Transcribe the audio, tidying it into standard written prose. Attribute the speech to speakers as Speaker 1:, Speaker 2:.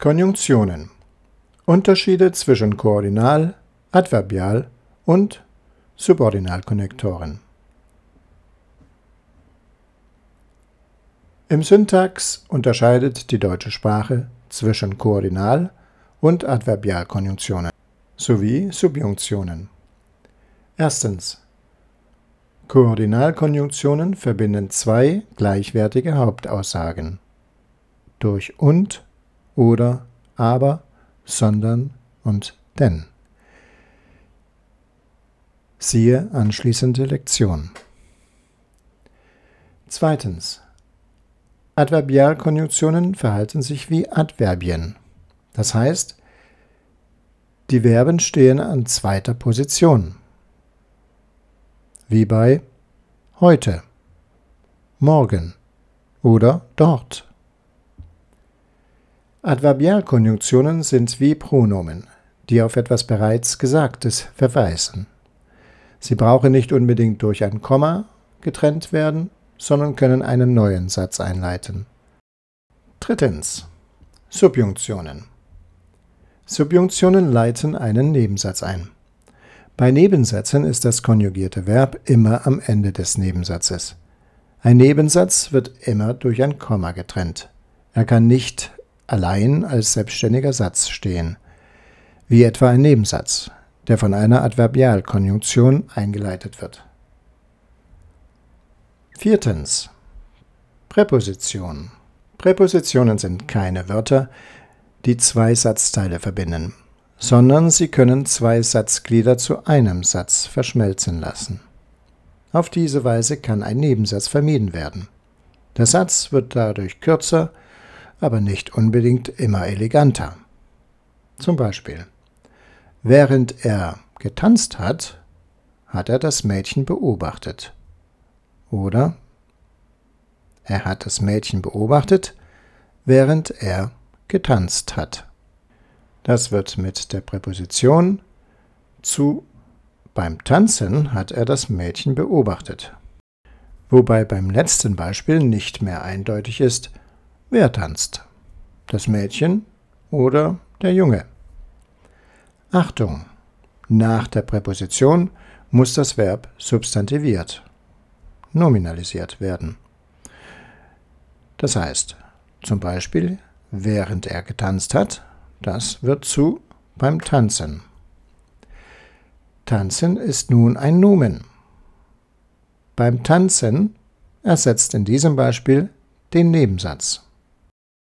Speaker 1: Konjunktionen. Unterschiede zwischen Koordinal-, Adverbial- und Subordinalkonnektoren. Im Syntax unterscheidet die deutsche Sprache zwischen Koordinal- und Adverbialkonjunktionen sowie Subjunktionen. Erstens. Koordinalkonjunktionen verbinden zwei gleichwertige Hauptaussagen durch und, oder, aber, sondern und denn. Siehe anschließende Lektion. Zweitens. Adverbialkonjunktionen verhalten sich wie Adverbien. Das heißt, die Verben stehen an zweiter Position. Wie bei heute, morgen oder dort. Adverbialkonjunktionen sind wie Pronomen, die auf etwas bereits Gesagtes verweisen. Sie brauchen nicht unbedingt durch ein Komma getrennt werden, sondern können einen neuen Satz einleiten. Drittens. Subjunktionen. Subjunktionen leiten einen Nebensatz ein. Bei Nebensätzen ist das konjugierte Verb immer am Ende des Nebensatzes. Ein Nebensatz wird immer durch ein Komma getrennt. Er kann nicht allein als selbstständiger Satz stehen, wie etwa ein Nebensatz, der von einer Adverbialkonjunktion eingeleitet wird. Viertens. Präposition. Präpositionen sind keine Wörter, die zwei Satzteile verbinden, sondern sie können zwei Satzglieder zu einem Satz verschmelzen lassen. Auf diese Weise kann ein Nebensatz vermieden werden. Der Satz wird dadurch kürzer, aber nicht unbedingt immer eleganter. Zum Beispiel: Während er getanzt hat, hat er das Mädchen beobachtet. Oder: Er hat das Mädchen beobachtet, während er getanzt hat. Das wird mit der Präposition zu beim Tanzen hat er das Mädchen beobachtet. Wobei beim letzten Beispiel nicht mehr eindeutig ist, wer tanzt, das Mädchen oder der Junge. Achtung! Nach der Präposition muss das Verb substantiviert, nominalisiert werden. Das heißt, zum Beispiel, während er getanzt hat, das wird zu beim Tanzen. Tanzen ist nun ein Nomen. Beim Tanzen ersetzt in diesem Beispiel den Nebensatz.